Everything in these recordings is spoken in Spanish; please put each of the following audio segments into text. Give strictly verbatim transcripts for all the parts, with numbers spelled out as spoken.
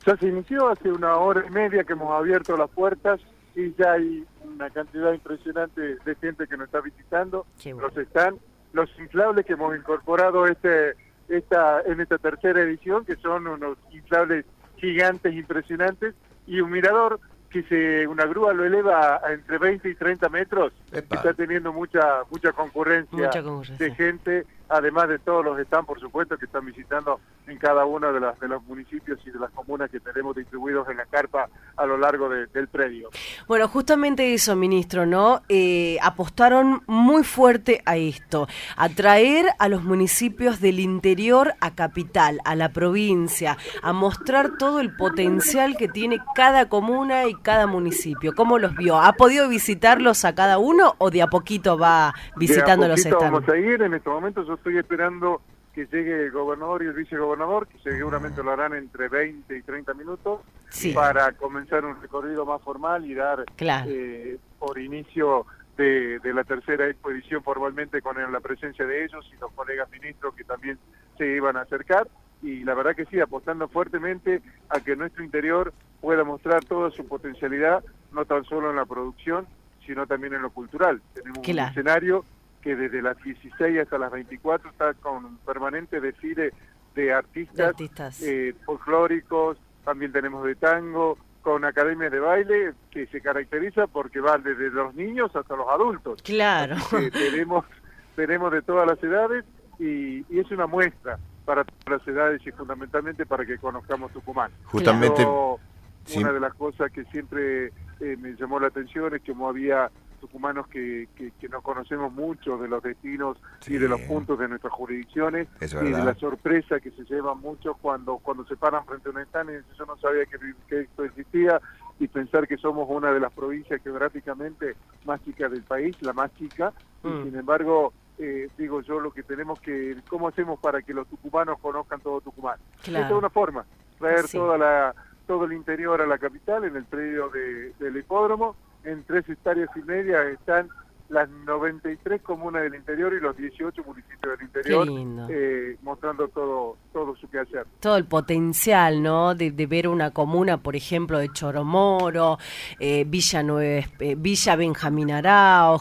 Ya se inició hace una hora y media que hemos abierto las puertas y ya hay una cantidad impresionante de gente que nos está visitando. Bueno. Los están, los inflables que hemos incorporado este esta en esta tercera edición, que son unos inflables gigantes impresionantes, y un mirador que se una grúa lo eleva a entre veinte y treinta metros. Epa. Está teniendo mucha mucha concurrencia, Mucha concurrencia. de gente, además de todos los stands, por supuesto, que están visitando en cada uno de, las, de los municipios y de las comunas que tenemos distribuidos en la carpa a lo largo de, del predio. Bueno, justamente eso, ministro, ¿no? Eh, apostaron muy fuerte a esto, a traer a los municipios del interior a capital, a la provincia, a mostrar todo el potencial que tiene cada comuna y cada municipio. ¿Cómo los vio? ¿Ha podido visitarlos a cada uno o de a poquito va visitando de a los poquito stands? Vamos a ir, en este momento yo estoy esperando que llegue el gobernador y el vicegobernador, que seguramente lo harán entre veinte y treinta minutos, Sí. para comenzar un recorrido más formal y dar Claro. eh, por inicio de, de la tercera expedición formalmente con la presencia de ellos y los colegas ministros que también se iban a acercar. Y la verdad que sí, apostando fuertemente a que nuestro interior pueda mostrar toda su potencialidad, no tan solo en la producción, sino también en lo cultural. Tenemos Claro. un escenario que desde las dieciséis hasta las veinticuatro está con un permanente desfile de artistas, De artistas. Eh, folclóricos, también tenemos de tango, con academias de baile que se caracteriza porque van desde los niños hasta los adultos. Claro. Eh, tenemos, tenemos de todas las edades y, y es una muestra para todas las edades y fundamentalmente para que conozcamos Tucumán. Justamente, Yo, sí. Una de las cosas que siempre eh, me llamó la atención es que como había tucumanos que, que, que no conocemos mucho de los destinos Sí. y de los puntos de nuestras jurisdicciones, Es y de verdad. la sorpresa que se llevan muchos cuando cuando se paran frente a un stand y dicen, yo no sabía que, que esto existía, y pensar que somos una de las provincias geográficamente más chicas del país, la más chica, Mm. y sin embargo, eh, digo yo, lo que tenemos que, ¿cómo hacemos para que los tucumanos conozcan todo Tucumán? Claro. Esta es una forma, traer Sí. toda la todo el interior a la capital, en el predio de, del hipódromo. En tres hectáreas y media están las noventa y tres comunas del interior y los dieciocho municipios del interior, Qué lindo. eh, mostrando todo todo su quehacer. Todo el potencial, ¿no? De, de ver una comuna, por ejemplo, de Choromoro, eh, Villa Nueve, eh, Villa Benjamín Arauz,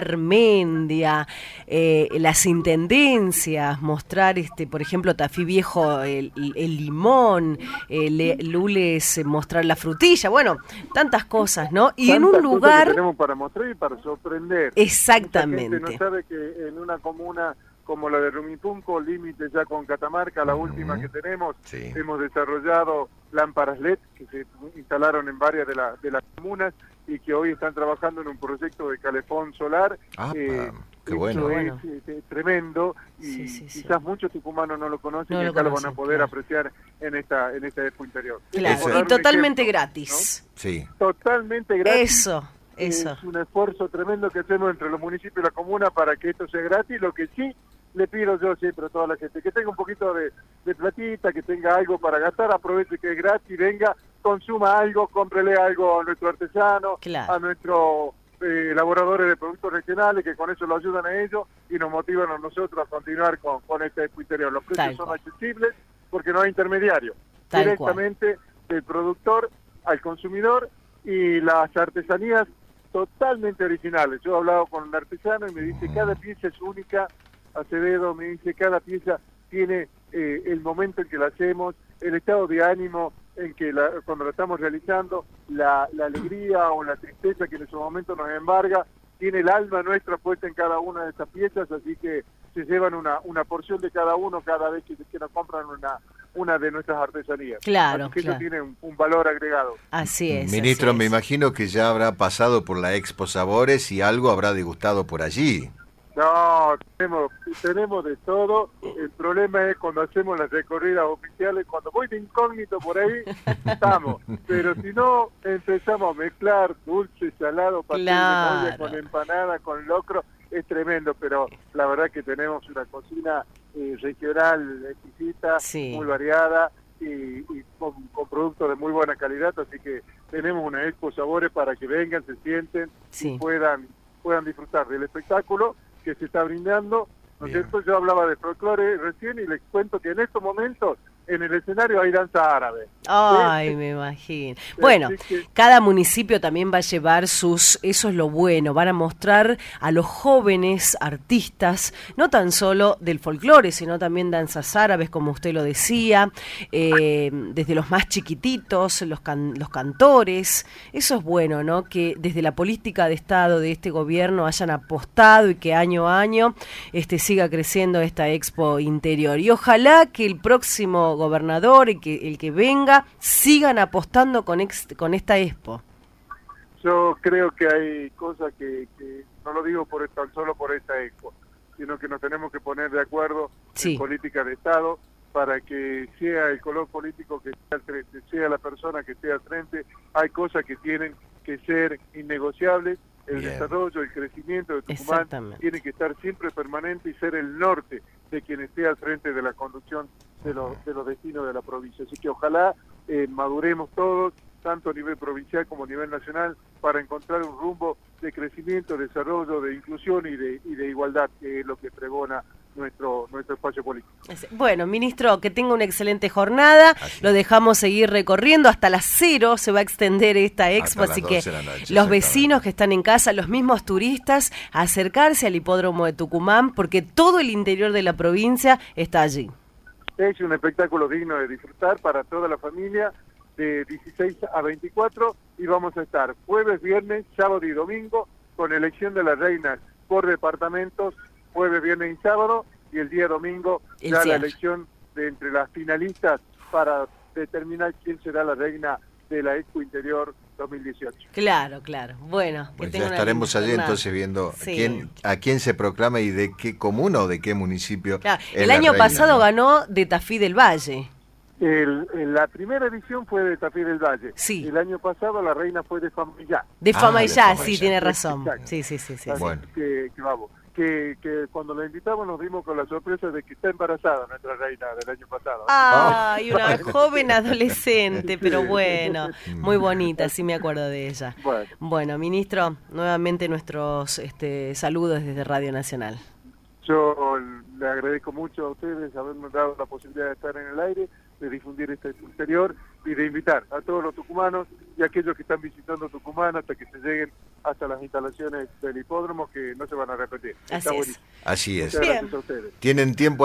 Garmendia, eh, las intendencias, mostrar, este, por ejemplo, Tafí Viejo, el, el limón, eh, Le- Lules, eh, mostrar la frutilla, bueno, tantas cosas, ¿no? Y en Tantas un cosas lugar, que tenemos para mostrar y para sorprender. exactamente. Mucha gente no sabe que en una comuna como la de Rumipunco, límite ya con Catamarca, la Ujú. última que tenemos, Sí. hemos desarrollado lámparas L E D que se instalaron en varias de, la- de las comunas y que hoy están trabajando en un proyecto de calefón solar. Ah, Eh, qué esto bueno. es, Bueno. eh, eh, tremendo y Sí, sí, sí. quizás muchos tucumanos no lo conocen No y lo acá lo van conocen, a poder claro. apreciar en esta en esta expo interior. Claro, Por Ese- dar y un totalmente ejemplo, gratis. Sí. ¿no? Totalmente gratis. Eso, eso. Es un esfuerzo tremendo que hacemos entre los municipios y la comuna para que esto sea gratis. Lo que sí le pido yo siempre a toda la gente, que tenga un poquito de, de platita, que tenga algo para gastar, aproveche que es gratis, venga, consuma algo, cómprele algo a nuestro artesano, Claro. a nuestros eh, elaboradores de productos regionales, que con eso lo ayudan a ellos y nos motivan a nosotros a continuar con, con este expo interior. Los precios Tal son cual. accesibles porque no hay intermediario. Tal Directamente del productor al consumidor, y las artesanías totalmente originales. Yo he hablado con un artesano y me dice, cada pieza es única. Acevedo me dice, cada pieza tiene eh, el momento en que la hacemos, el estado de ánimo en que la, cuando la estamos realizando, la, la alegría o la tristeza que en ese momento nos embarga, tiene el alma nuestra puesta en cada una de estas piezas, así que se llevan una, una porción de cada uno cada vez que, que nos compran una, una de nuestras artesanías. Claro, Así que claro. eso tiene un, un valor agregado. Así es. Ministro, así me es. imagino que ya habrá pasado por la Expo Sabores y algo habrá degustado por allí. No, tenemos, tenemos de todo. El problema es cuando hacemos las recorridas oficiales, cuando voy de incógnito por ahí, estamos. Pero si no, empezamos a mezclar dulce, salado, pastel Claro. de molla con empanada, con locro, es tremendo. Pero la verdad que tenemos una cocina eh, regional exquisita, Sí. muy variada y, y con, con productos de muy buena calidad. Así que tenemos una Expo Sabores para que vengan, se sienten Sí. y puedan, puedan disfrutar del espectáculo que se está brindando, ¿no es Bien. cierto? Yo hablaba de folclore recién y les cuento que en estos momentos en el escenario hay danza árabe. Ay, ¿Sí? me imagino. Bueno, que... cada municipio también va a llevar sus, eso es lo bueno, van a mostrar a los jóvenes artistas, no tan solo del folclore, sino también danzas árabes, como usted lo decía, eh, desde los más chiquititos, los, can, los cantores. Eso es bueno, ¿no? Que desde la política de Estado de este gobierno hayan apostado y que año a año este, siga creciendo esta Expo Interior. Y ojalá que el próximo gobernador y que el que venga sigan apostando con, ex, con esta Expo. Yo creo que hay cosas que, que no lo digo por tan solo por esta Expo, sino que nos tenemos que poner de acuerdo sí. en política de Estado para que sea el color político que esté al frente, sea la persona que esté al frente. Hay cosas que tienen que ser innegociables. El Bien. desarrollo, el crecimiento de Tucumán tiene que estar siempre permanente y ser el norte de quien esté al frente de la conducción de los, de los destinos de la provincia. Así que ojalá eh, maduremos todos, tanto a nivel provincial como a nivel nacional, para encontrar un rumbo de crecimiento, desarrollo, de inclusión y de, y de igualdad, que es lo que pregona nuestro nuestro espacio político. Bueno, ministro, que tenga una excelente jornada. Así. Lo dejamos seguir recorriendo hasta las cero, se va a extender esta expo, así que noche, los vecinos que están en casa, los mismos turistas, a acercarse al hipódromo de Tucumán, porque todo el interior de la provincia está allí. Es un espectáculo digno de disfrutar para toda la familia, de dieciséis a veinticuatro, y vamos a estar jueves, viernes, sábado y domingo, con elección de las reinas por departamentos, jueves, viernes y sábado, y el día domingo el ya cierre. La elección de entre las finalistas para determinar quién será la reina de la Expo Interior dos mil dieciocho. Claro, claro. Bueno, pues ya estaremos allí entonces viendo sí. quién, a quién se proclama y de qué comuna o de qué municipio. Claro. El año reina, pasado ¿no? ganó de Tafí del Valle. El, el, la primera edición fue de Tafí del Valle. Sí. El año pasado la reina fue de Famayá. De Famayá, ah, sí, tiene razón. Exacto. Sí, sí, sí. sí, bueno. que, que vamos. Que, que cuando la invitamos nos dimos con la sorpresa de que está embarazada nuestra reina del año pasado. Ay, oh. una joven adolescente, pero bueno, muy bonita, sí me acuerdo de ella. Bueno, bueno ministro, nuevamente nuestros este, saludos desde Radio Nacional. Yo le agradezco mucho a ustedes haberme dado la posibilidad de estar en el aire, de difundir este interior y de invitar a todos los tucumanos y a aquellos que están visitando Tucumán hasta que se lleguen hasta las instalaciones del hipódromo, que no se van a repetir. Así es. Así es. Muchas gracias a ustedes. Tienen tiempo